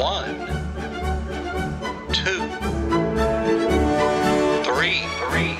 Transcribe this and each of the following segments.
1, 2, 3.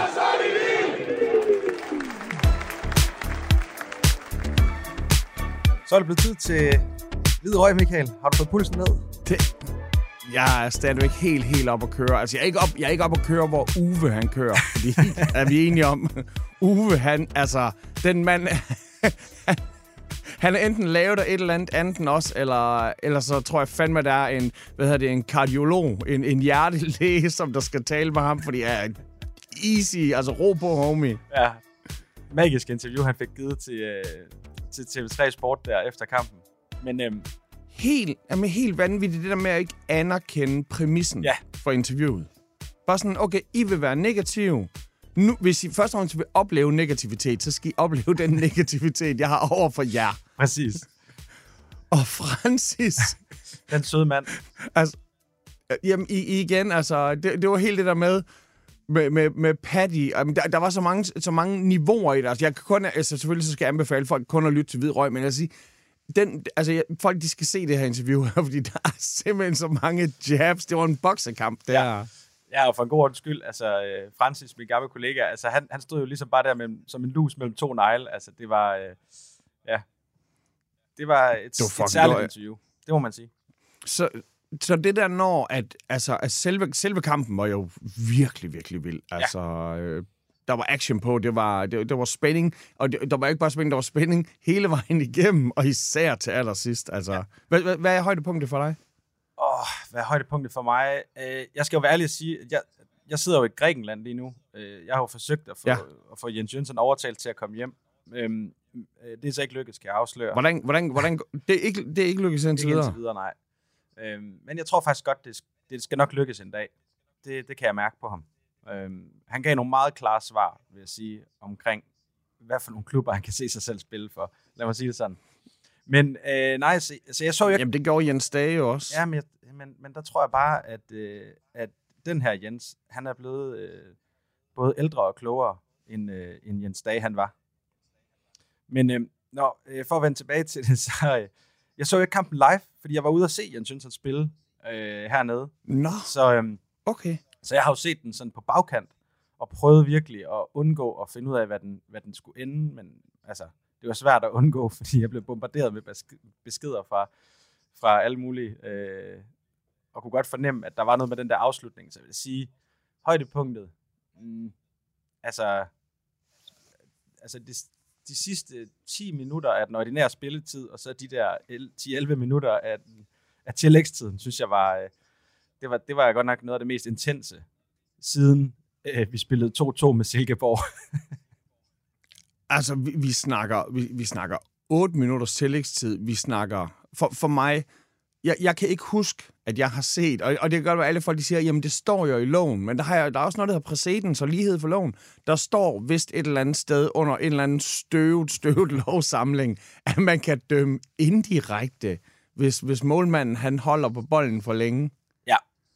Så er det blevet tid til hvid røg, Michael. Har du fået pulsen ned? Jeg er stadigvæk helt op at køre. Altså, jeg er ikke op at køre, hvor Uwe han kører. Fordi er vi enige om, Uwe han, altså, den mand, han er enten lavet af et eller andet også, eller så tror jeg fandme, der er en kardiolog, en hjertelæge, som der skal tale med ham, fordi er easy, altså ro på, homie. Ja, magisk interview, han fik givet til TV3 Sport der efter kampen. Men helt vanvittigt, det der med at ikke anerkende præmissen for interviewet. Bare sådan, okay, I vil være negativ. Nu, hvis I først og fremmest vil opleve negativitet, så skal I opleve den negativitet, jeg har over for jer. Præcis. Og Francis. Den søde mand. Altså, jamen, igen, altså, det var helt det der med Paddy. Der var så mange niveauer i det. Altså, jeg kan kun, altså, selvfølgelig så skal jeg anbefale folk kun at lytte til hvid røg, men jeg siger, folk de skal se det her interview her, fordi der er simpelthen så mange jabs. Det var en boksekamp der. Ja, og for en god ordens skyld, altså Francis, min gamle kollega, altså han stod jo ligesom bare der som en lus mellem to negle. Altså det var, det var et særligt interview. Det må man sige. Så det der når, at selve kampen var jo virkelig, virkelig vild. Altså, der var action på, det var spænding, og der var ikke bare spænding, der var spænding hele vejen igennem, og især til allersidst. Altså, hvad er højdepunktet for dig? Hvad er højdepunktet for mig? Jeg skal jo være ærlig at sige, at jeg sidder jo i Grækenland lige nu. Jeg har jo forsøgt at få Jens Jønsson overtalt til at komme hjem. Det er så ikke lykkedes, kan jeg afsløre. Hvordan det er ikke lykkedes indtil videre? Indtil videre, nej. Men jeg tror faktisk godt, det skal nok lykkes en dag. Det kan jeg mærke på ham. Han gav nogle meget klare svar, vil jeg sige, omkring, hvad for nogle klubber han kan se sig selv spille for. Lad mig sige det sådan. Men nej, så jeg så jo ikke... Jamen, det gjorde Jens Dage jo også. Ja, men der tror jeg bare, at den her Jens, han er blevet både ældre og klogere, end Jens Dage han var. Men for at vende tilbage til det, så... Jeg så ikke kampen live, fordi jeg var ude at se Jens Jønsson spille hernede. Nå, okay. Så jeg har jo set den sådan på bagkant, og prøvet virkelig at undgå at finde ud af, hvad den skulle ende. Men altså, det var svært at undgå, fordi jeg blev bombarderet med beskeder fra alle mulige, og kunne godt fornemme, at der var noget med den der afslutning. Så jeg vil sige, højdepunktet, altså de sidste 10 minutter af den ordinære spilletid, og så de der 10-11 minutter af tillægstiden, synes jeg var, det var godt nok noget af det mest intense, siden vi spillede 2-2 med Silkeborg. Altså, vi snakker 8 minutters tillægstid. Vi snakker, for mig, jeg kan ikke huske, at jeg har set, og det kan godt være, alle folk de siger, jamen det står jo i loven, men der er også noget, der hedder præcedens og lighed for loven. Der står vist et eller andet sted under en eller anden støvet lovsamling, at man kan dømme indirekte, hvis målmanden han holder på bolden for længe. Ja.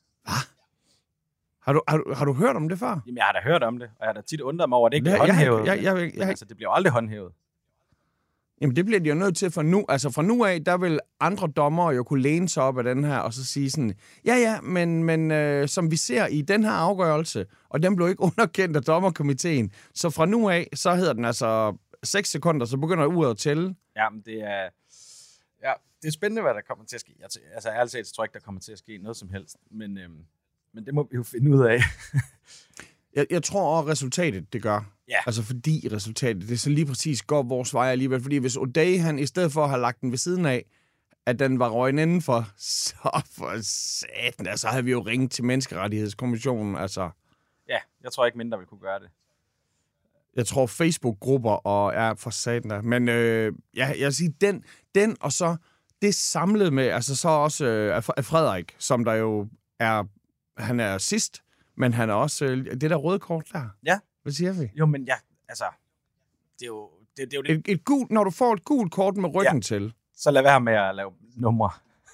Har du hørt om det før? Jamen, jeg har da hørt om det, og jeg har da tit undret mig over, at det ikke er håndhævet. Altså, det bliver jo aldrig håndhævet. Jamen, det bliver de jo nødt til for nu. Altså, fra nu af, der vil andre dommere jo kunne læne sig op af den her, og så sige sådan, men som vi ser i den her afgørelse, og den blev ikke underkendt af dommerkomiteen, så fra nu af, så hedder den altså 6 sekunder, så begynder uret at tælle. Jamen, det er spændende, hvad der kommer til at ske. Altså, ærligt talt, tror jeg ikke, der kommer til at ske noget som helst, men det må vi jo finde ud af. Jeg tror også, resultatet det gør. Ja. Altså fordi resultatet, det så lige præcis går vores vej alligevel. Fordi hvis O'Day, han i stedet for at have lagt den ved siden af, at den var røgen indenfor, så for satan, altså havde vi jo ringet til Menneskerettighedskommissionen, altså. Ja, jeg tror ikke mindre, vi kunne gøre det. Jeg tror Facebook-grupper og er for satan der. Men jeg vil sige, den og så det samlet med, altså så også Frederik, som der jo er, han er sidst, men han er også det der røde kort der. Ja. Hvad siger vi? Jo, men ja, altså, det er jo et gult, når du får et gult kort med ryggen til. Så lad være med at lave numre.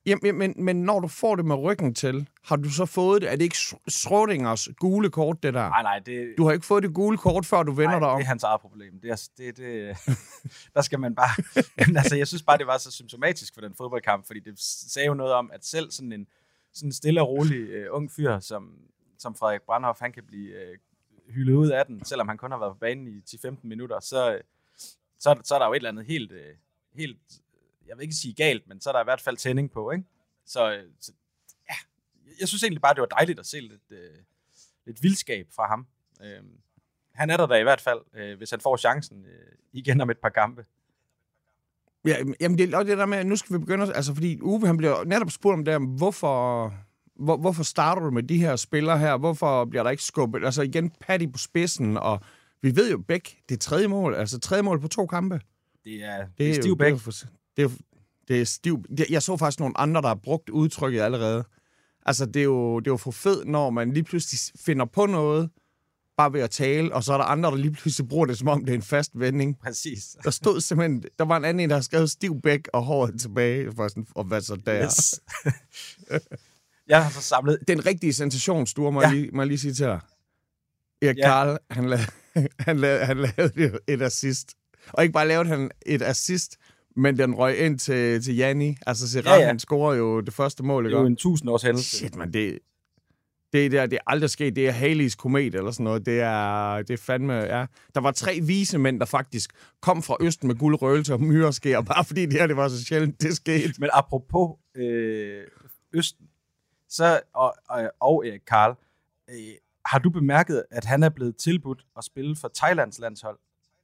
Men når du får det med ryggen til, har du så fået det? Er det ikke Schrödingers gule kort, det der? Nej, det... Du har ikke fået det gule kort, før du vender dig om? det er hans eget problem. Der skal man bare... Jamen, altså, jeg synes bare, det var så symptomatisk for den fodboldkamp, fordi det sagde jo noget om, at selv sådan en stille og rolig ung fyr, som Frederik Brandhoff, han kan blive hyldet ud af den, selvom han kun har været på banen i 10-15 minutter, så er der jo et eller andet helt, jeg vil ikke sige galt, men så er der i hvert fald tænding på, ikke? Så ja, jeg synes egentlig bare, det var dejligt at se lidt vildskab fra ham. Han er der i hvert fald, hvis han får chancen igen om et par kampe. Ja, jamen det er det der med, at nu skal vi begynde, altså fordi Uwe, han bliver netop spurgt om det, hvorfor starter du med de her spillere her? Hvorfor bliver der ikke skubbet? Altså igen, Paddy på spidsen, og vi ved jo begge, det er tredje mål på 2 kampe. Det er stiv bæk. Det er stiv. Jeg så faktisk nogle andre, der har brugt udtrykket allerede. Altså, det er jo for fedt, når man lige pludselig finder på noget, bare ved at tale, og så er der andre, der lige pludselig bruger det, som om det er en fast vending. Præcis. Der stod simpelthen, der var en anden, der har skrevet stiv bæk og håret tilbage, og hvad så der? Yes. Jeg har så samlet... Den rigtige sensationsstue, må jeg lige sige til dig. Erik Karl, han lavede et assist. Og ikke bare lavede han et assist, men den røg ind til Janni. Altså, Serrat, han scorer jo det første mål. Det er jo en 1000 års hændelse. Shit, man, det er aldrig sket. Det er Haleys komet eller sådan noget. Det er fandme, ja. Der var 3 vise mænd, der faktisk kom fra Østen med guld, røgelse og myreskær, bare fordi det var så sjældent, det skete. Men apropos Østen, så, og Erik Karl, har du bemærket, at han er blevet tilbudt at spille for Thailands landshold?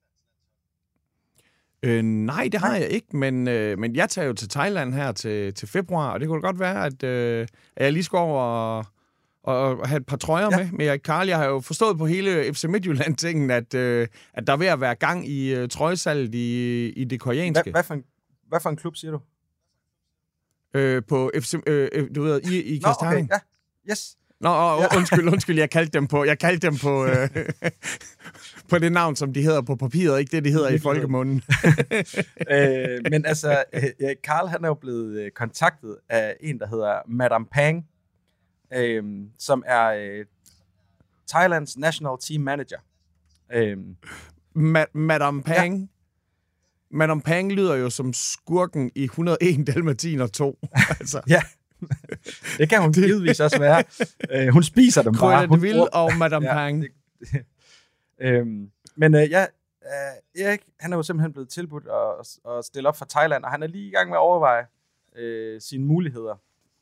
Nej, det har jeg ikke, men jeg tager jo til Thailand her til februar, og det kunne godt være, at jeg lige skal over og have et par trøjer med Erik Karl. Jeg har jo forstået på hele FC Midtjylland-tingen, at der er ved at være gang i trøjesalget i det koreanske. Hvad for en klub, siger du? På FC, du ved, i Kastanien. Okay, ja. Yes. Nå, undskyld, jeg kaldte dem på på det navn, som de hedder på papiret, ikke det, de hedder i folkemunden. Men altså, Erik Karl, han er jo blevet kontaktet af en, der hedder Madame Pang, som er Thailands National Team Manager. Madame Pang? Ja. Madame Pang lyder jo som skurken i 101 Dalmatiner 2. Altså. Ja. Det kan hun givetvis også være. Hun spiser dem bare. Hun vil og Madame Pang. Men Erik, han er jo simpelthen blevet tilbudt at stille op for Thailand, og han er lige i gang med at overveje sine muligheder.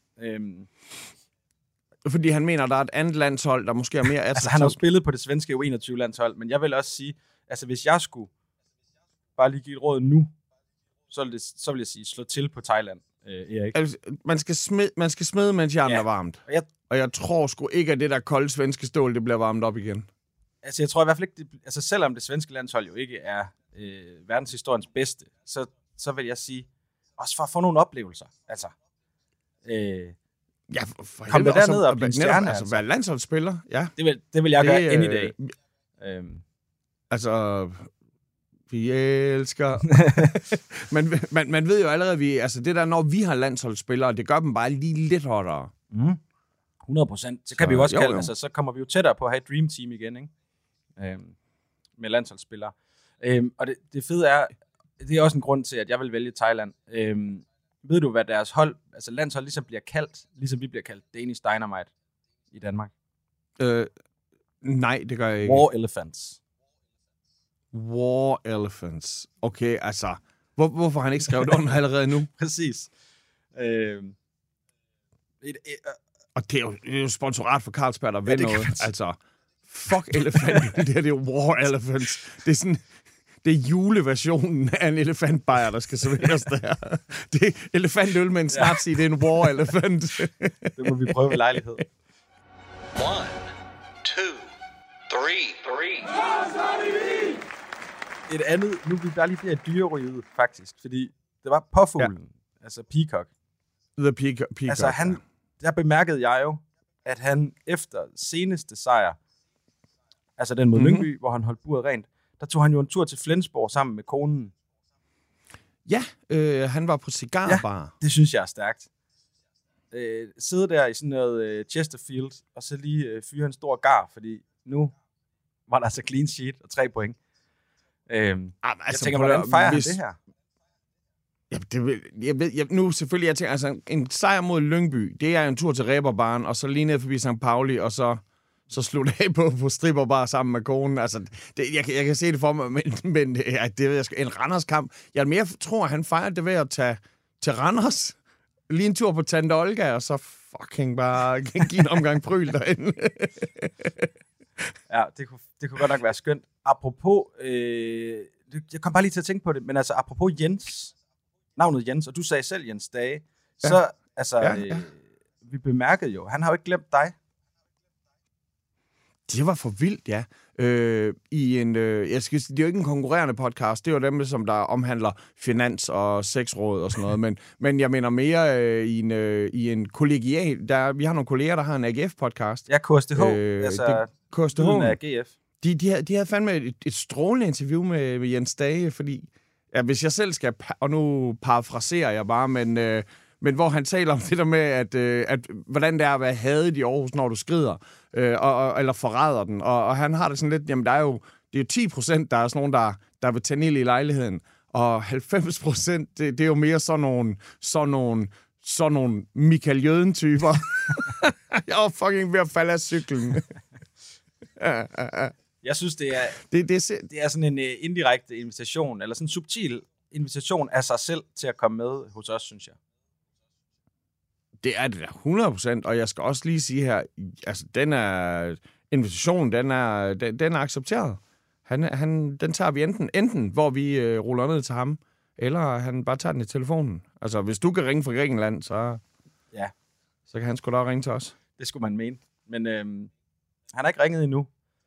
Fordi han mener, der er et andet landshold, der måske er mere attraktivt. Altså, han har jo spillet på det svenske U21-landshold, men jeg vil også sige, altså hvis jeg skulle bare lige give et råd nu, så vil jeg sige, slå til på Thailand. Erik. Altså, man skal smide, mens jernet er varmt. Og jeg tror sgu ikke, at det der kolde svenske stål, det bliver varmet op igen. Altså, jeg tror i hvert fald ikke, altså selvom det svenske landshold jo ikke er verdenshistoriens bedste, så vil jeg sige, også for at få nogle oplevelser. Altså, kom det derned og blive en stjerne. Altså, være landsholdsspiller, ja. Det vil jeg gøre any day. Altså... Vi elsker. man ved jo allerede, altså det der, når vi har landsholdsspillere, det gør dem bare lige lidt hårdere. 100%. Så kan vi jo også kalde, altså så kommer vi jo tættere på at have et dream team igen, ikke? Med landsholdsspillere. Og det fede er, det er også en grund til, at jeg vil vælge Thailand. Ved du, hvad deres hold, altså landshold ligesom bliver kaldt, ligesom vi bliver kaldt Danish Dynamite i Danmark? Nej, det gør jeg ikke. War Elephants. War Elephants. Okay, altså, hvorfor har han ikke skrevet under allerede nu? Præcis. Og det er jo sponsorat for Carlsberg, der ved noget. Altså, fuck elefant. Det er War Elephants. Det er sådan... Det er juleversionen af en elefantbajer, der skal serveres der. Det er elefantøl med en snaps i, det er en War Elephant. Det må vi prøve ved lejlighed. 1, 2, 3. Et andet, nu vi bare lige bliver dyreryget, faktisk, fordi det var påfuglen, altså Peacock. The Peacock. Altså der bemærkede jeg jo, at han efter seneste sejr, altså den mod Lyngby, hvor han holdt buret rent, der tog han jo en tur til Flensborg sammen med konen. Ja, han var på cigarbar. Ja, det synes jeg er stærkt. sidde der i sådan noget Chesterfield, og så lige fyre en stor gar, fordi nu var der altså clean sheet og 3 point. Jeg tænker, hvordan fejrer han det her? Ja, nu selvfølgelig, jeg tænker, altså en sejr mod Lyngby, det er en tur til Reberbaren, og så lige ned forbi St. Pauli, og så slutte af på stripperbar sammen med konen. Altså, jeg kan se det for mig, men det ved jeg sgu. En Randers-kamp. Jeg mere tror, han fejrer det ved at tage til Randers, lige en tur på Tante Olga, og så fucking bare give en omgang pryl derinde. Ja, det kunne godt nok være skønt. Apropos, jeg kom bare lige til at tænke på det, men altså apropos Jens, navnet Jens, og du sagde selv Jens Dage, så vi bemærkede jo, han har jo ikke glemt dig. Det var for vildt, ja. Jeg skal sige, det er jo ikke en konkurrerende podcast, det er jo dem, som der omhandler finans og sexråd og sådan noget, men jeg mener mere i en kollegial, vi har nogle kolleger, der har en AGF-podcast. Ja, KSTH, KSTH. af GF. De havde fandme et strålende interview med Jens Dage, fordi ja, hvis jeg selv skal, og nu parafraserer jeg bare, men hvor han taler om det der med, at hvordan det er at være hadet i Aarhus, når du skrider, eller forræder den. Og han har det sådan lidt, jamen det er jo 10%, der er sådan nogen, der vil tænde ild i lejligheden. Og 90%, det er jo mere sådan nogle Michael Jøden-typer. Jeg var fucking ved at falde af cyklen. Jeg synes, det er sådan en indirekte invitation, eller sådan en subtil invitation af sig selv til at komme med hos os, synes jeg. Det er det da 100%, og jeg skal også lige sige her, altså invitationen, den er accepteret. Den tager vi enten hvor vi ruller ned til ham, eller han bare tager den i telefonen. Altså, hvis du kan ringe fra Grækenland, så kan han sgu da ringe til os. Det skulle man mene. Men han har ikke ringet endnu.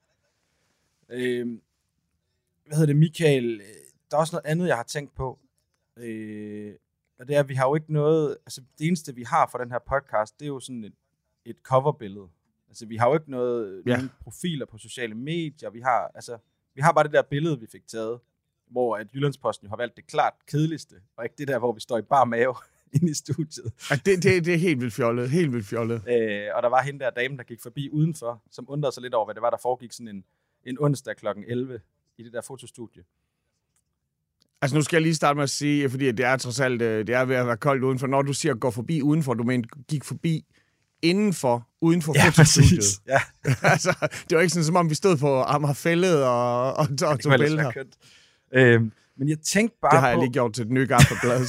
Hvad hedder det, Michael? Der er også noget andet, jeg har tænkt på. Og det er, at vi har jo ikke noget... Altså, det eneste, vi har for den her podcast, det er jo sådan et coverbillede. Altså, vi har jo ikke nogen profiler på sociale medier. Vi har bare det der billede, vi fik taget, hvor at Jyllandsposten jo har valgt det klart kedeligste, og ikke det der, hvor vi står i bar mave inde i studiet. Det er helt vildt fjollet. Helt vildt fjollet. Og der var hende der dame, der gik forbi udenfor, som undrede sig lidt over, hvad det var, der foregik sådan en onsdag kl. 11 i det der fotostudie. Altså nu skal jeg lige starte med at sige, fordi det er trods alt, det er ved at være koldt udenfor. Når du siger gå forbi udenfor, du mener gik forbi uden for fotostudiet. Ja. Altså, det var ikke sådan, som om vi stod på Amagerfællet og tog billeder. Men jeg tænkte bare det har jeg lige gjort til et nyt gaffelblad.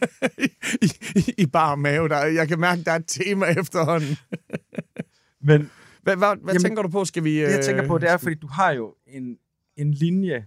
I bar mave. Jeg kan mærke, der er et tema efterhånden. Men hvad tænker du på? Skal vi... Det jeg tænker på, det er, fordi du har jo en linje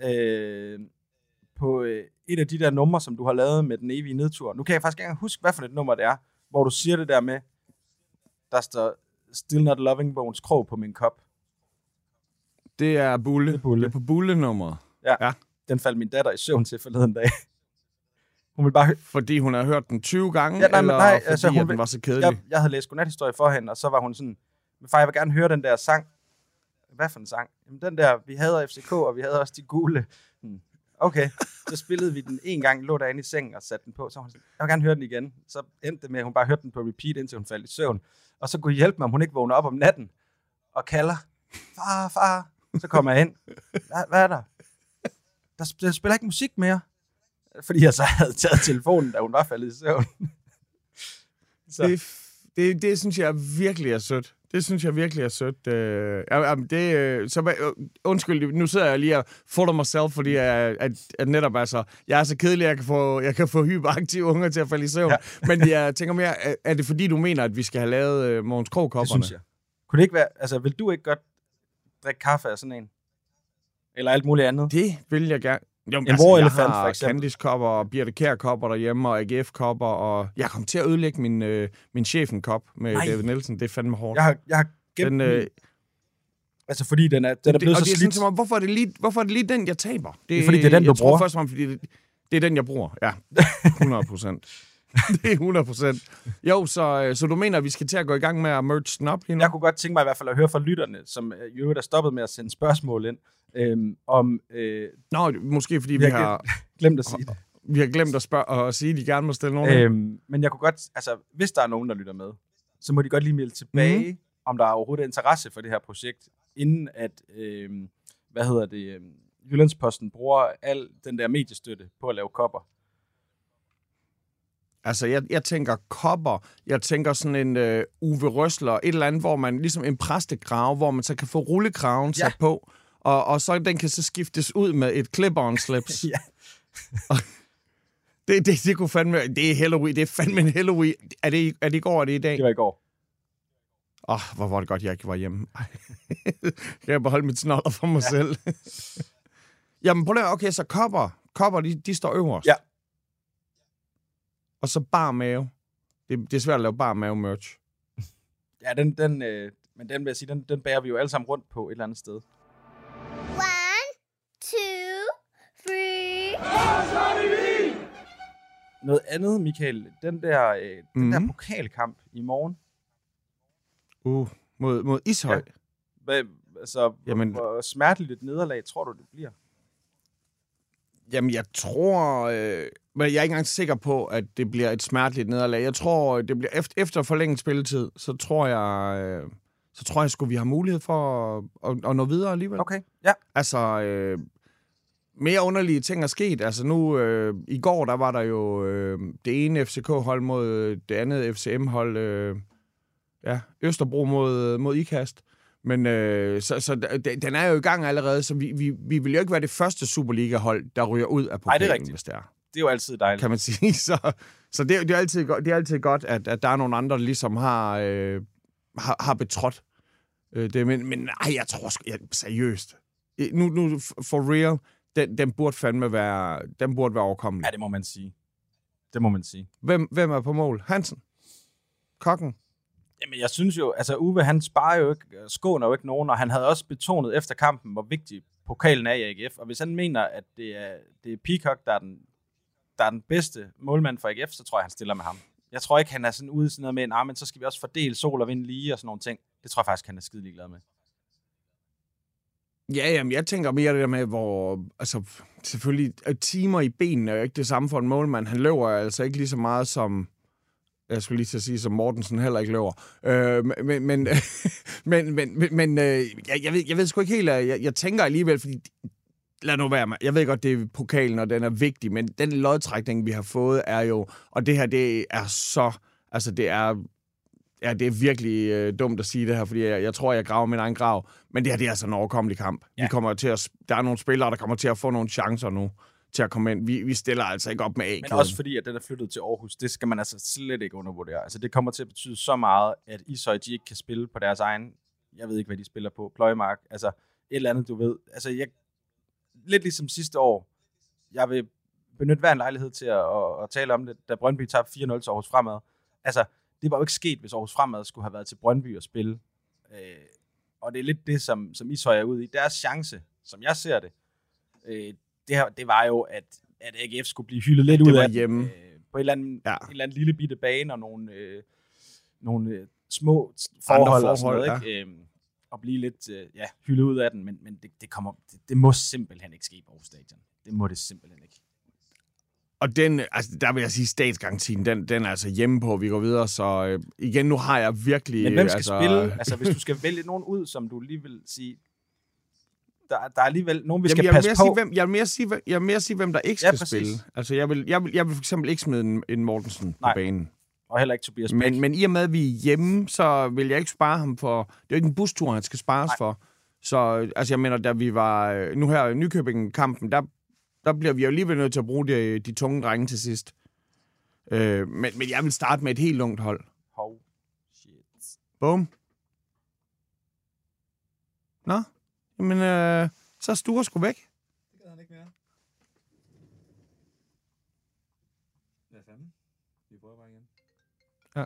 på et af de der numre, som du har lavet med den evige nedtur. Nu kan jeg faktisk ikke engang huske, hvad for et nummer det er, hvor du siger det der med, der står Still Not Loving Bones krog på min kop. Det er Bulle. Det er på Bulle-nummeret. Ja. Den faldt min datter i søvn til forleden dag. Hun ville bare fordi hun har hørt den 20 gange, eller fordi altså, den var så kedelig? Jeg havde læst godnathistorie for hende, og så var hun sådan, men far, jeg vil gerne høre den der sang. Hvad for en sang? Jamen den der, vi havde FCK, og vi havde også de gule. Okay, så spillede vi den en gang, lå derinde i sengen og satte den på. Så hun sådan, jeg vil gerne høre den igen. Så endte det med, at hun bare hørte den på repeat, indtil hun faldt i søvn. Og så kunne jeg hjælpe mig, om hun ikke vågner op om natten og kalder, far. Så kommer jeg ind. Hvad er der? Der spiller ikke musik mere. Fordi jeg så havde taget telefonen, da hun var faldet i søvn. Det synes jeg virkelig er sødt. Det synes jeg virkelig er sødt. Undskyld, nu sidder jeg lige og folder mig selv, fordi at netop altså, jeg er så kedelig, at jeg kan få hyperaktive unger til at falde i søvn. Ja. Men jeg tænker mere, er det fordi, du mener, at vi skal have lavet Mogens Krog-kopperne? Det synes jeg. Kunne det ikke være, altså vil du ikke godt drikke kaffe af sådan en? Eller alt muligt andet? Det vil jeg gerne. Jo, en elefant for eksempel. Candice-kopper og Birte Kjær-kopper derhjemme, og AGF-kopper, og jeg kom til at ødelægge min chefen-kop med David Nielsen. Det er fandme hårdt. Jeg har gemt den, altså fordi den er blevet så slidt. Sådan, hvorfor er det lige den, jeg taber? Det er fordi, det er den, du bruger. Først og fremmest, fordi det er den, jeg bruger. Ja, 100%. Det er 100%. Jo, så du mener, at vi skal til at gå i gang med at merge den op? Jeg kunne godt tænke mig i hvert fald at høre fra lytterne, som jo er stoppet med at sende spørgsmål ind. Nå, måske fordi vi har glemt at sige det. vi har glemt at spørge og sige, at de gerne må stille nogen. Men jeg kunne godt, altså, hvis der er nogen, der lytter med, så må de godt lige melde tilbage, om der er overhovedet interesse for det her projekt, inden at, Jyllandsposten bruger al den der mediestøtte på at lave kopper. Altså, jeg tænker kopper, jeg tænker sådan en Uwe Røsler, et eller andet, hvor man, ligesom en præstegrave, hvor man så kan få rullekraven sat på, og så den kan så skiftes ud med et clip-on-slips. Ja. Det kunne fandme, det er Halloween, det er fandme en Halloween. Er det i går, er det i dag? Det var i går. Hvor var det godt, jeg ikke var hjemme. Jeg kan beholde mit snoller for mig selv. Jamen, prøv at okay, så kopper, de står øverst. Ja. Og så bar mave. Det er svært at lave bar mave merch. Ja, men den vil jeg sige, den bærer vi jo alle sammen rundt på et eller andet sted. 1, 2, 3. Noget andet, Michael. Den der pokalkamp i morgen. Mod Ishøj. Ja. Hvor smerteligt et nederlag tror du, det bliver? Jamen, jeg tror... men jeg er ikke engang sikker på, at det bliver et smerteligt nederlag. Jeg tror, det bliver efter forlænget spilletid, så tror jeg sgu, vi har mulighed for at nå videre alligevel. Okay, ja. Altså, mere underlige ting er sket. Altså nu, i går, der var der jo det ene FCK-hold mod det andet FCM-hold, Østerbro mod IKAST. Men den er jo i gang allerede, så vi vil jo ikke være det første Superliga-hold, der ryger ud af pokalen. Nej, det er rigtigt. Hvis det er. Det er jo altid dejligt. Kan man sige. Så det er altid godt, at der er nogle andre, der ligesom har betrådt det. Men jeg tror sgu, seriøst. Nu for real, den burde fandme være overkommelig. Ja, det må man sige. Det må man sige. Hvem er på mål? Hansen? Kokken? Jamen, jeg synes jo, altså Uwe, han sparer jo ikke, skåner jo ikke nogen, og han havde også betonet efter kampen, hvor vigtig pokalen er i AGF. Og hvis han mener, at det er Peacock, der er den bedste målmand for AGF, så tror jeg, han stiller med ham. Jeg tror ikke, han er sådan ude i sådan noget med, men så skal vi også fordele sol og vind lige og sådan nogle ting. Det tror jeg faktisk, han er skide ligeglad med. Ja, jamen, jeg tænker mere det der med, hvor, altså, selvfølgelig, timer i benene er jo ikke det samme for en målmand. Han løber altså ikke lige så meget som, jeg skulle lige til at sige, som Mortensen heller ikke løber. Men jeg ved sgu ikke helt, jeg tænker alligevel, fordi, lad nu være med, jeg ved godt, det er pokalen, og den er vigtig, men den lodtrækning, vi har fået, er jo, og det her, det er så, altså det er virkelig dumt at sige det her, fordi jeg tror, jeg graver min egen grav. Men det her, det er altså en overkommelig kamp. Ja. Der er nogle spillere, der kommer til at få nogle chancer nu til at komme ind. Vi stiller altså ikke op med A-kæden. Men også fordi, at den er flyttet til Aarhus, det skal man altså slet ikke undervurdere. Altså, det kommer til at betyde så meget, at Ishøj, de ikke kan spille på deres egen, jeg ved ikke, hvad de spiller på, pløjemark. Altså, et eller andet, du ved. Altså, lidt ligesom sidste år, jeg vil benytte hver en lejlighed til at tale om det, da Brøndby tabte 4-0 til Aarhus Fremad. Altså, det var jo ikke sket, hvis Aarhus Fremad skulle have været til Brøndby og spille. Og det er lidt det, som Ishøj er ude i. Deres chance, som jeg ser det, det var jo, at AGF skulle blive hyldet lidt ud af hjemme. På et eller andet lille bitte bane og nogle små forhold og sådan noget, ikke? Og blive lidt hyldet ud af den. Men det må simpelthen ikke ske på Aarhus Stadion. Det må det simpelthen ikke. Og der vil jeg sige, statsgarantien, den er altså hjemme på, vi går videre, så igen, nu har jeg virkelig... Men hvem skal spille? Altså, hvis du skal vælge nogen ud, som du lige vil sige, der er alligevel nogen, vi skal passe på. Jeg vil mere sige, hvem der ikke skal spille. Altså, jeg vil for eksempel ikke smide en Mortensen på banen. Og heller ikke Tobias Bæk. Men i og med, at vi er hjemme, så vil jeg ikke spare ham for... Det er jo ikke en bustur, han skal spares for. Så, altså, jeg mener, da vi var... Nu her i Nykøbing-kampen, der bliver vi jo alligevel nødt til at bruge de tunge drenge til sidst. Men jeg vil starte med et helt ungt hold. Oh, shit. Boom. Nå, men så er Sture sgu væk. Det gad han ikke mere. Hvad fanden? Vi prøver bare igen. Ja.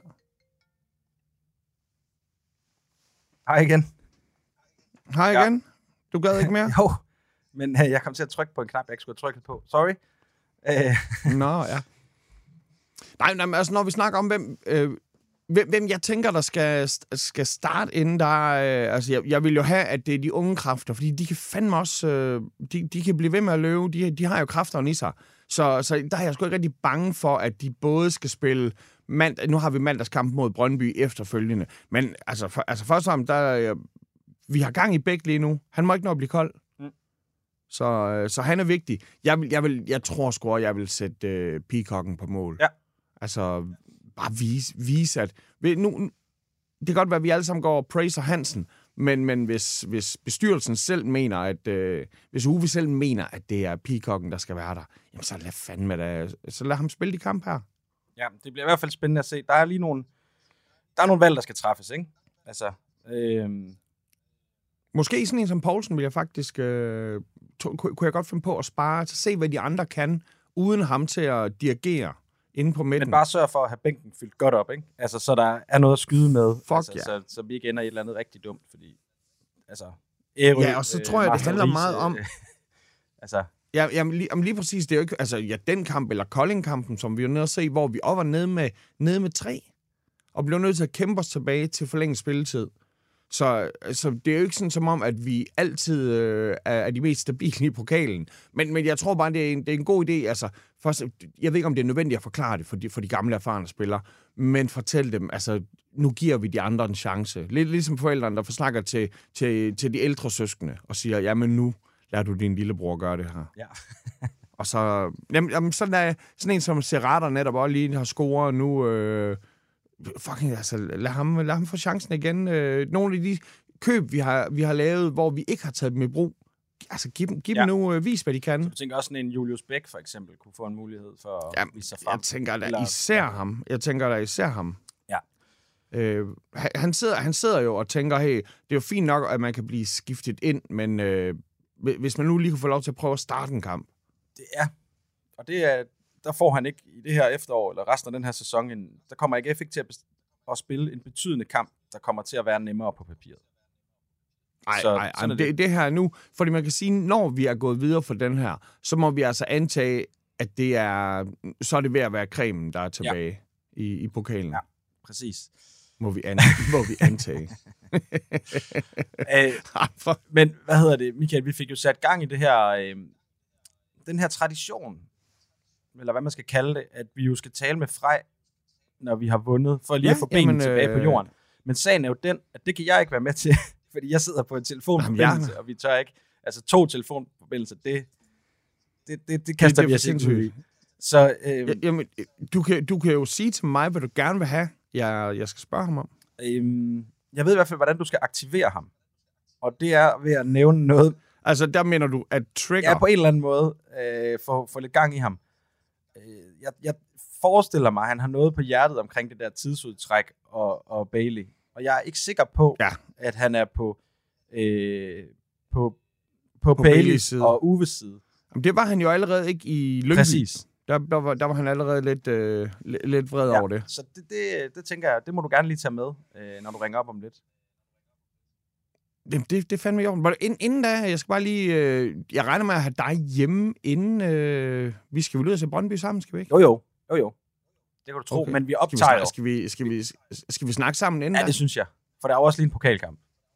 Hej igen. Hej igen. Du gad ikke mere? Jo. Men jeg kom til at trykke på en knap, jeg ikke skulle have trykket på. Sorry. Nå, ja. Nej, men altså, når vi snakker om, hvem jeg tænker, der skal starte inden der... altså, jeg vil jo have, at det er de unge kræfter, fordi de kan fandme også... de kan blive ved med at løbe. De har jo kræfterne i sig. Så der er jeg sgu ikke rigtig bange for, at de både skal spille nu har vi mandagskamp mod Brøndby efterfølgende. Men altså først og fremmest, vi har gang i Bæk lige nu. Han må ikke nå at blive kold. Så han er vigtig. Jeg tror sgu, at jeg vil sætte Peacocken på mål. Ja. Altså, bare vise at... Nu, det kan godt være, at vi alle sammen går og praiser Hansen, men hvis bestyrelsen selv mener, at... hvis Uwe selv mener, at det er Peacocken, der skal være der, jamen så lad fandme da... Så lad ham spille de kamp her. Ja, det bliver i hvert fald spændende at se. Der er lige nogle valg, der skal træffes, ikke? Altså... Måske sådan en som Poulsen vil jeg faktisk... kunne jeg godt finde på at spare, så se, hvad de andre kan, uden ham til at dirigere inde på midten. Men bare sørg for at have bænken fyldt godt op, ikke? Altså, så der er noget at skyde med. Fuck, altså, så vi ikke ender i et eller andet rigtig dumt, fordi... Altså... Ja, og så tror jeg, det handler meget om... altså... Ja, lige præcis, det er jo ikke... Altså, den kamp, eller Kolding-kampen, som vi er nødt til at se, hvor vi var nede med 3, og blev nødt til at kæmpe os tilbage til forlænget spilletid. Så det er jo ikke sådan som om, at vi altid er de mest stabile i pokalen. Men jeg tror bare, det er en god idé. Altså, først, jeg ved ikke, om det er nødvendigt at forklare det for de gamle erfarne spillere, men fortæl dem, altså, nu giver vi de andre en chance. Lidt ligesom forældrene, der forsnakker til de ældre søskende og siger, jamen nu lader du din lillebror gøre det her. Ja. Og så, jamen, sådan en som Serrata netop også lige har scoret nu... fucking, altså, lad ham få chancen igen. Nogle af de køb, vi har lavet, hvor vi ikke har taget dem i brug, altså, giv dem nu, vis, hvad de kan. Så du tænker også sådan en Julius Bæk, for eksempel, kunne få en mulighed for at vise sig frem? Jeg tænker da især ham. Ja. Han sidder jo og tænker, hey, det er jo fint nok, at man kan blive skiftet ind, men hvis man nu lige kunne få lov til at prøve at starte en kamp. Det er, og det er... Der får han ikke i det her efterår, eller resten af den her sæson, der kommer ikke effekt til at spille en betydende kamp, der kommer til at være nemmere på papiret. Nej, det her nu, fordi man kan sige, når vi er gået videre for den her, så må vi altså antage, at så er det ved at være cremen, der er tilbage i pokalen. Ja, præcis. Må vi antage. Men hvad hedder det, Michael, vi fik jo sat gang i det her, den her tradition, eller hvad man skal kalde det, at vi jo skal tale med Frej, når vi har vundet, for lige at få benene tilbage på jorden. Men sagen er jo den, at det kan jeg ikke være med til, fordi jeg sidder på en telefonforbindelse, og vi tør ikke. Altså 2 telefonforbindelser, det kaster vi os ikke ud i. Så, jamen, du kan jo sige til mig, hvad du gerne vil have, jeg skal spørge ham om. Jeg ved i hvert fald, hvordan du skal aktivere ham. Og det er ved at nævne noget. Altså, der mener du, at trigger... Ja, på en eller anden måde få lidt gang i ham. Jeg forestiller mig, at han har noget på hjertet omkring det der tidsudtræk og Bailey. Og jeg er ikke sikker på, at han er på Baileys side og Uves side. Jamen, det var han jo allerede ikke i Lyngby. Præcis. Der var han allerede lidt vred over det. Så det tænker jeg, det må du gerne lige tage med, når du ringer op om lidt. Det fandt mig i orden. Inden da, jeg skal bare lige... jeg regner med at have dig hjemme, inden vi skal ud og se Brøndby sammen, skal vi ikke? Jo. Det kan du tro, okay. Men vi optager jo. Skal vi snakke sammen inden da? Ja, det synes jeg. For der er jo også lige en pokalkamp.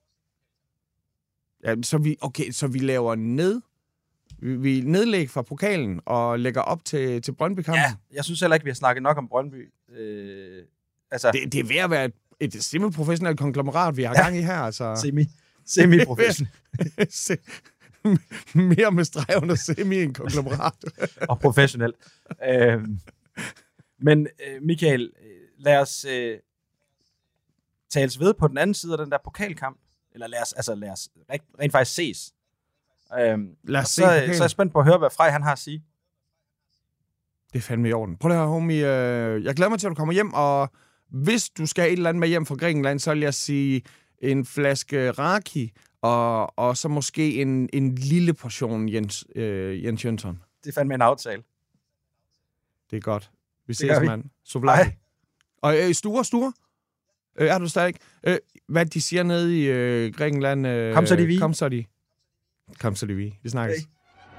Ja, så vi laver vi nedlægger fra pokalen og lægger op til Brøndby-kampen? Ja, jeg synes heller ikke, vi har snakket nok om Brøndby. Altså... Det er ved at være et semi-professionelt konglomerat, vi har gang i her. Altså. Semi-professionelt. Mere med streg under semi end konglomerat. Og professionelt. Men Michael, lad os tales ved på den anden side af den der pokalkamp. Eller lad os rent faktisk ses. Lad os se så er jeg spændt på at høre, hvad Frej han har at sige. Det er fandme i orden. Prøv at høre, homie. Jeg glæder mig til, at du kommer hjem, og hvis du skal et eller andet med hjem fra Grækenland, så vil jeg sige en flaske raki, og så måske en lille portion Jens Jønsson. Det er fandme en aftale. Det er godt. Vi ses, mand. Sovlaki. Og Sture? Er du stadig? Hvad de siger nede i Grækenland? Kom så de vi. Kom så de vi. Vi snakkes. Okay.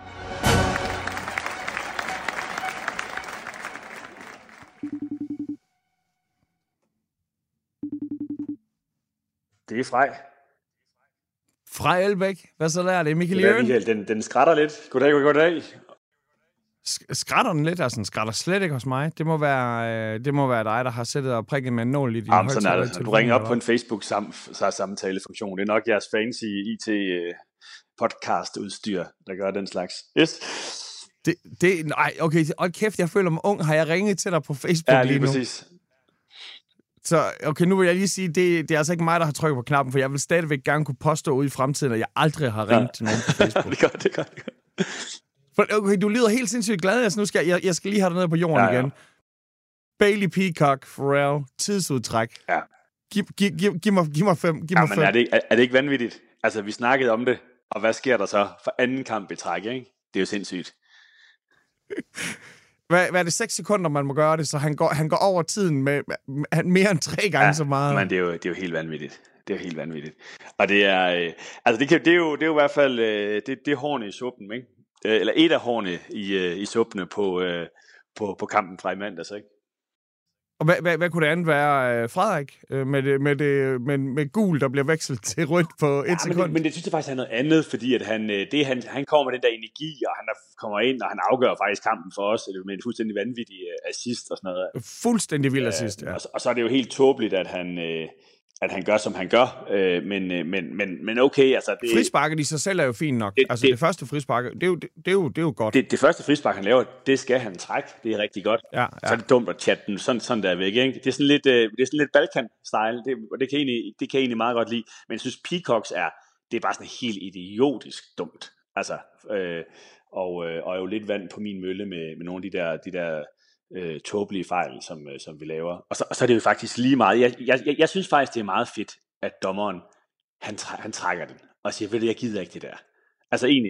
Det er Frej. Frej Elbæk. Hvad så der? Det er Michael Jørgen. Michael, den skrætter lidt. Goddag. Skrætter den lidt? Altså, den skrætter slet ikke hos mig. Det må være dig, der har sættet og prikket med en nål i din Jamen, sådan er det. Du ringer op på en Facebook-samtalefunktion. Det er nok jeres fancy IT-podcast-udstyr, der gør den slags. Yes. Nej, okay. Og kæft, jeg føler mig ung. Har jeg ringet til dig på Facebook lige nu? Præcis. Så okay, nu vil jeg lige sige, det er altså ikke mig, der har trykket på knappen, for jeg vil stadigvæk gerne kunne påstå ude i fremtiden, at jeg aldrig har ringet til nogen på Facebook. det er godt. Okay, du lyder helt sindssygt glad. Altså, nu skal jeg skal lige have dig ned på jorden igen. Bailey Peacock, Pharrell, tidsudtræk. Ja. Giv mig 5. Men er det ikke vanvittigt? Altså, vi snakkede om det, og hvad sker der så for anden kamp i træk, ikke? Det er jo sindssygt. Hvad er det, 6 sekunder, man må gøre det, så han går over tiden med mere end 3 gange så meget? Men det er jo helt vanvittigt. Det er jo helt vanvittigt. Og det er, det er jo i hvert fald, det er hårene i suppen, ikke? Eller et af hårene i suppene på kampen fra i mandags, ikke? Og hvad kunne det andet være, Frederik? Med gul, der bliver vekslet til rødt på 1 sekund? Men det synes jeg faktisk er noget andet, fordi at han kommer med den der energi, og han kommer ind, og han afgør faktisk kampen for os med en fuldstændig vanvittig assist og sådan noget. Fuldstændig vild assist, ja. Og så er det jo helt tåbeligt, at han gør, som han gør, men okay, altså... Frisparket i sig selv er jo fint nok. Det første frispark, det er jo godt. Det første frispark, han laver, det skal han trække. Det er rigtig godt. Ja. Så er det dumt at chatte den sådan der væk, ikke? Det er sådan lidt Balkan-style, det kan jeg egentlig meget godt lide. Men jeg synes, Peacocks det er bare sådan helt idiotisk dumt. Altså, og er jo lidt vand på min mølle med nogle af de der tåbelige fejl, som vi laver. Og så er det jo faktisk lige meget. Jeg synes faktisk, det er meget fedt, at dommeren, han trækker den, og siger, ved du, jeg gider ikke det der. Altså egentlig...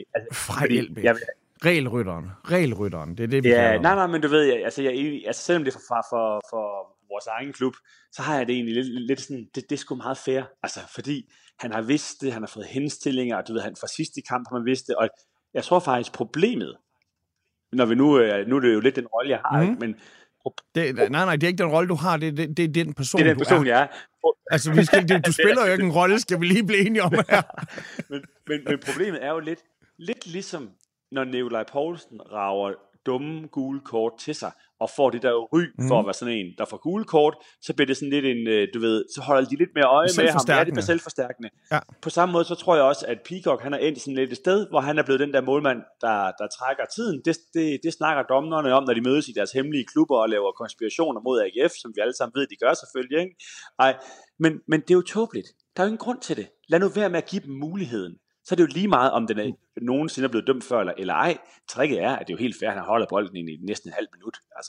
Regelrytteren, det er det, vi kalder. Nej, men du ved, selvom det er for vores egen klub, så har jeg det egentlig lidt sådan, det er sgu meget fair. Altså, fordi han har vidst det, han har fået henstillinger, og du ved, han fra sidste kamp har man vidst det, og jeg tror faktisk, problemet, når vi nu er det jo lidt den rolle, jeg har, ikke? Men nej, det er ikke den rolle, du har, det er den person, det er den person, jeg er. Altså, du spiller jo ikke en rolle, skal vi lige blive enige om her. men problemet er jo lidt ligesom, når Nikolaj Poulsen rager dumme gule kort til sig, og får det der ry for at være sådan en, der får gule kort, så bliver det sådan lidt en, du ved, så holder de lidt mere øje med ham. Ja, det bliver selvforstærkende. Ja. På samme måde, så tror jeg også, at Peacock, han er endt sådan lidt et sted, hvor han er blevet den der målmand, der trækker tiden. Det snakker dommerne om, når de mødes i deres hemmelige klubber og laver konspirationer mod AGF, som vi alle sammen ved, de gør selvfølgelig, ikke? Ej, men det er jo tåbeligt. Der er jo ingen grund til det. Lad nu være med at give dem muligheden. Så er det jo lige meget, om den nogensinde er blevet dømt før eller ej. Tricket er, at det er jo helt fair, at han holder bolden i næsten en halv minut. Altså.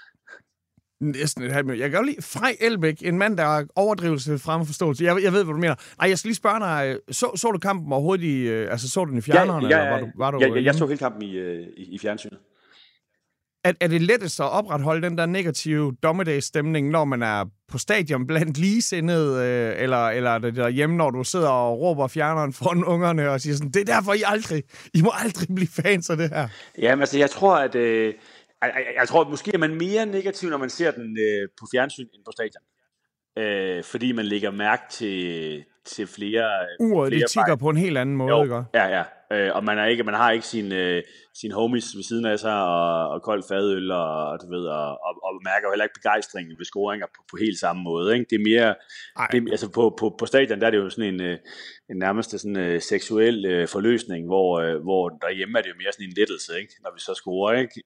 Næsten et halvt minut. Jeg kan jo lide Frej Elbæk, en mand, der har overdrivelse frem forståelse. Jeg ved, hvad du mener. Nej, jeg skal lige spørge dig, så du kampen overhovedet så du den i fjerneren? Jeg så hele kampen i fjernsynet. Er det lettest at opretholde den der negative dommedagsstemning, når man er på stadion blandt ligesindede, eller er det derhjemme, når du sidder og råber fjerneren foran ungerne og siger sådan, det er derfor, I må aldrig blive fans af det her? Jamen altså, jeg tror, måske er man mere negativ, når man ser den på fjernsyn end på stadion. Fordi man lægger mærke til flere... det tikker på en helt anden måde, ikke? Ja. Og man har ikke sine homies ved siden af sig og kold fadøl og du ved og mærker jo heller ikke begejstringen ved scoringer på helt samme måde, ikke? Det er mere altså på stadion der er det jo sådan en nærmest sådan seksuel forløsning, hvor derhjemme er det jo mere sådan en lettelse, ikke? Når vi så scorer, ikke?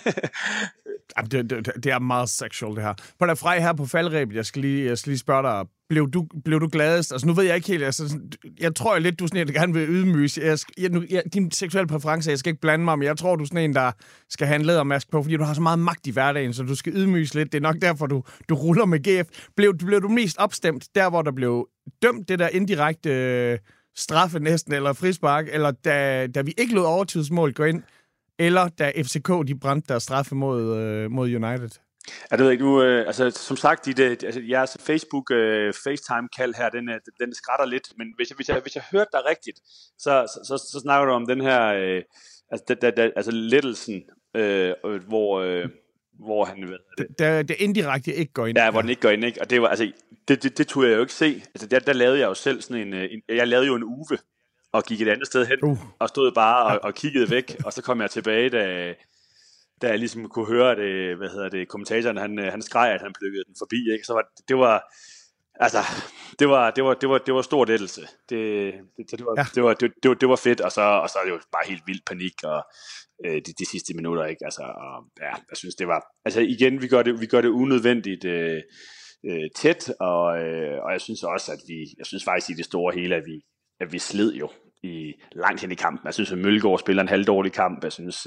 Det er meget sexual, det her. På der Frej her på faldrebet, jeg skal lige spørge dig, blev du gladest? Altså nu ved jeg ikke helt, altså, jeg tror lidt, du er sådan en, der gerne vil ydmyges. Din seksuelle præference, jeg skal ikke blande mig, men jeg tror, du er sådan en, der skal have en lædermask på, fordi du har så meget magt i hverdagen, så du skal ydmyges lidt. Det er nok derfor, du ruller med GF. Blev du mest opstemt der, hvor der blev dømt det der indirekte straffe næsten, eller frispark, eller da vi ikke lod overtidsmål gå ind, eller da FCK de brændte deres straffe mod United? Ja, det ved jeg ikke. Nu, altså, som sagt, jeres Facebook FaceTime-kald her, den skrætter lidt, men hvis jeg hørte dig rigtigt, så snakker du om den her, altså lettelsen, hvor han... Det indirekte ikke går ind. Ja, hvor den ikke går ind, ikke? Og det var, altså, det turde jeg jo ikke se. Altså, der lavede jeg jo selv sådan jeg lavede jo en uve, og gik et andet sted hen, og stod bare og kiggede væk, og så kom jeg tilbage, da jeg ligesom kunne høre, at kommentatoren, han skreg, at han plukkede den forbi, ikke? Så det var stor lettelse. Det var fedt, og så er det jo bare helt vild panik, og de sidste minutter, ikke? Altså, jeg synes, det var... Altså igen, vi gør det unødvendigt tæt, og jeg synes også, jeg synes faktisk i det store hele, at vi sled jo langt hen i kampen. Jeg synes, at Mølgaard spiller en halvdårlig kamp. Jeg synes,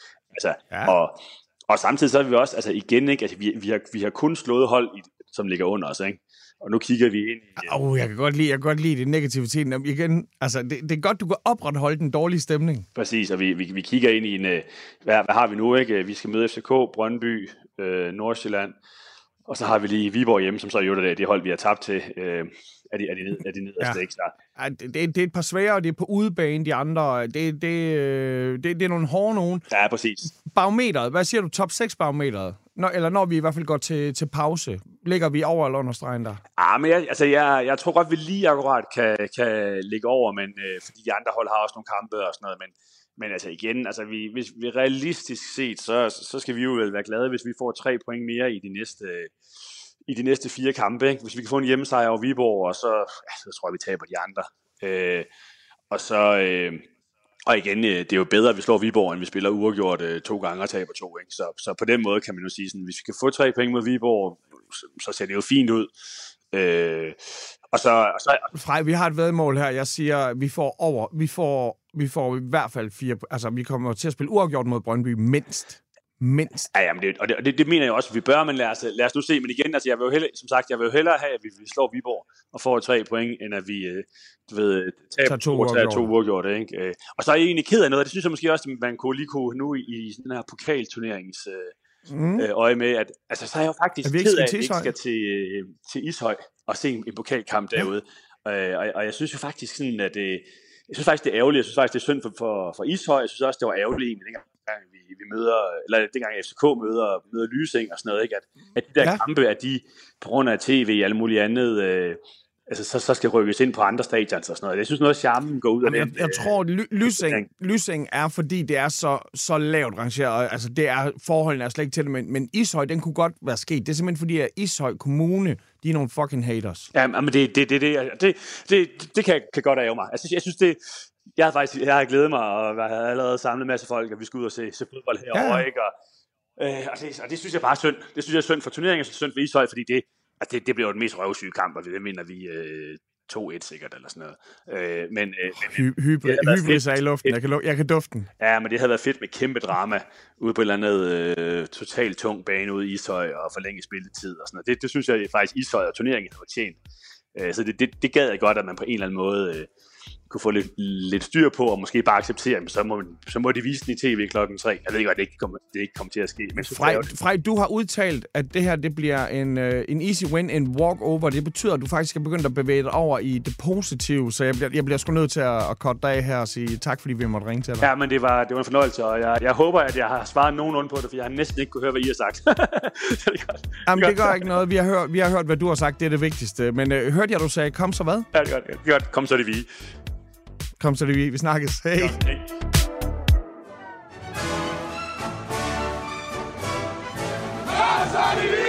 og samtidig så er vi også, altså igen, ikke? Altså, vi har kun slået hold, som ligger under os, ikke? Og nu kigger vi ind i... Jeg kan godt lide det negativiteten. Igen, altså, det er godt, du kan opretholde den dårlige stemning. Præcis, og vi kigger ind i en... Hvad har vi nu, ikke? Vi skal møde FCK, Brøndby, Nordsjælland, og så har vi lige Viborg hjemme, som så er jo det hold, vi har tabt til af de nederste, ikke? Det er et par svære, og det er på udebane, de andre. Det er nogle hårde nogen. Ja, præcis. Barometeret, hvad siger du? Top 6 barometeret? Når vi i hvert fald går til pause. Ligger vi over eller under stregen der? Men jeg tror godt, vi lige akkurat kan ligge over, men fordi de andre hold har også nogle kampe og sådan noget, men altså igen, altså hvis vi realistisk set, så skal vi jo vel være glade, hvis vi får 3 point mere i de næste 4 kampe, ikke? Hvis vi kan få en hjemmesejr over Viborg, og så tror jeg, vi taber de andre. Og igen, det er jo bedre, at vi slår Viborg, end vi spiller uafgjort 2 gange og taber 2. Ikke? Så på den måde kan man jo sige, sådan, hvis vi kan få 3 point mod Viborg, så ser det jo fint ud. Frej, vi har et væddemål her. Jeg siger, vi får i hvert fald 4. Altså, vi kommer til at spille uafgjort mod Brøndby mindst. Ja, jamen det mener jeg også, vi bør, men lad os nu se. Men igen, altså, jeg vil jo hellere have, at vi slår Viborg og får 3 point, end at vi taber 2 uafgjort. Ikke? Og så er jeg egentlig ked af noget, det synes jeg måske også, at man kunne nu i den her pokalturneringens øje med, at altså, så er jeg jo faktisk ked af, at vi ikke skal til Ishøj og se en pokalkamp derude. Og jeg synes jo faktisk sådan, at jeg synes faktisk, det er ærgerligt. Jeg synes faktisk, det er synd for Ishøj. Jeg synes også, det var ærgerligt dengang vi møder, eller dengang FCK møder Lysing og sådan noget, ikke? At de der kampe, at de på grund af tv og alt muligt andet, altså så skal rykkes ind på andre stadions og sådan noget. Jeg synes noget af charmen går ud af den. Jeg tror, Lysing er, fordi det er så lavt rangeret, altså forholdene er slet ikke til det, men Ishøj, den kunne godt være sket. Det er simpelthen fordi, at Ishøj Kommune, de er nogle fucking haters. Ja, men det kan godt ærge mig. Altså, jeg synes det. Jeg har glædet mig, og jeg har allerede samlet en masse folk, at vi skal ud og se fodbold herovre, ikke? Og det synes jeg bare er synd. Det synes jeg er synd for turneringen, og synd for Ishøj, fordi det bliver jo den mest røvsyge kamp, og det mener vi 2-1 sikkert, eller sådan noget. Hybris er i luften, jeg kan dufte den. Ja, men det havde været fedt med kæmpe drama, ude på et eller andet totalt tung bane ude i Ishøj, og forlænge spilletid og sådan noget. Det synes jeg faktisk Ishøj og turneringen har fortjent. Så det gad jeg godt, at man på en eller anden måde kunne få lidt styr på, og måske bare acceptere, men så må de vise den i tv klokken 3. Jeg ved godt, det ikke kommer til at ske. Men Frej, du har udtalt, at det her det bliver en easy win, en walk-over. Det betyder, at du faktisk er begyndt at bevæge dig over i det positive, så jeg bliver sgu nødt til at cutte dig af her og sige tak, fordi vi måtte ringe til dig. Ja, men det var en fornøjelse, og jeg håber, at jeg har svaret nogenlunde på det, for jeg har næsten ikke kunne høre, hvad I har sagt. Så det er godt. Jamen, det gør ikke noget. Vi har hørt, hvad du har sagt. Det er det vigtigste. Men hørte jeg, du sagde, kom så hvad? Ja, det er godt. Kom så det vi. Kom så det vi snakkes. Hej. Hej. Så er det vi!